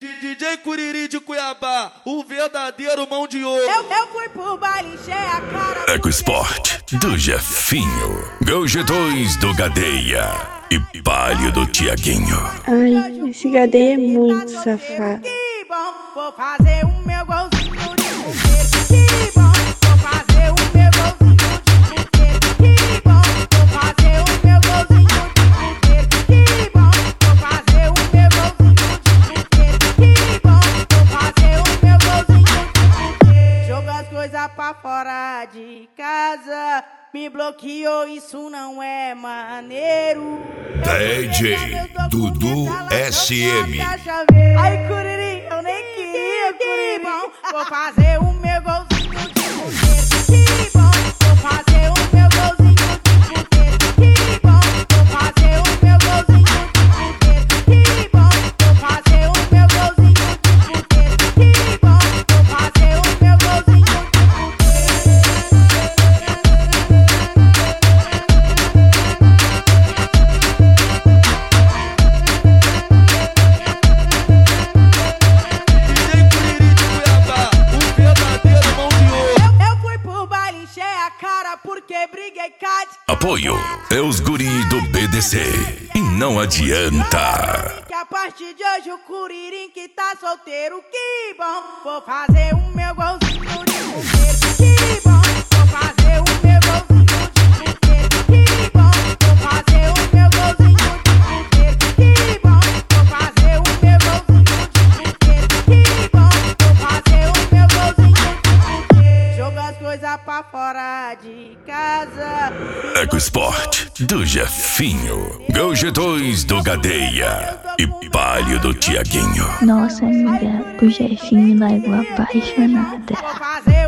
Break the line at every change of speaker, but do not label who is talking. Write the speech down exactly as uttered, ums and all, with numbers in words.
D J Curiri de Cuiabá, o verdadeiro mão de ouro.
Eu, eu fui pro baile, encher a cara.
EcoSport do Jefinho, Gol G dois do Gadeia e Palio do Tiaguinho.
Ai, esse Gadeia é muito safado.
Que bom, vou fazer o meu golzinho de buquê. Que bom, vou fazer o meu golzinho de buquê. Que bom, vou fazer o meu golzinho de buquê. Que bom, vou fazer o meu golzinho de buquê. Que bom, vou fazer o meu golzinho de buquê. Joga as coisas pra fora de casa. Me bloqueou, isso não é maneiro.
D J Dudu S M.
Ai, Curiri, eu nem queria, Curiri. Vou fazer o meu golzinho de buquê. Que bom, vou fazer o meu golzinho de buquê. Que bom, vou fazer o meu golzinho de buquê. Que bom, vou fazer o meu golzinho de buquê. Que bom, vou fazer o meu golzinho de buquê. Porque briguei Cade.
Apoio é os guri do B D C. E não adianta.
Que a partir de hoje o Curirim que tá solteiro. Que bom, vou fazer o meu golzinho de buquê. Que bom, vou fazer o meu golzinho de buquê. Que bom, vou fazer o meu golzinho de buquê. Que bom, vou fazer o meu golzinho de buquê. Que bom, vou fazer o meu golzinho de buquê. Joga as coisas pra fora de casa.
EcoSport do Jefinho, Gol G dois do Gadeia e Palio do Tiaguinho.
Nossa, amiga, o Jefinho largou apaixonada.
Vou fazer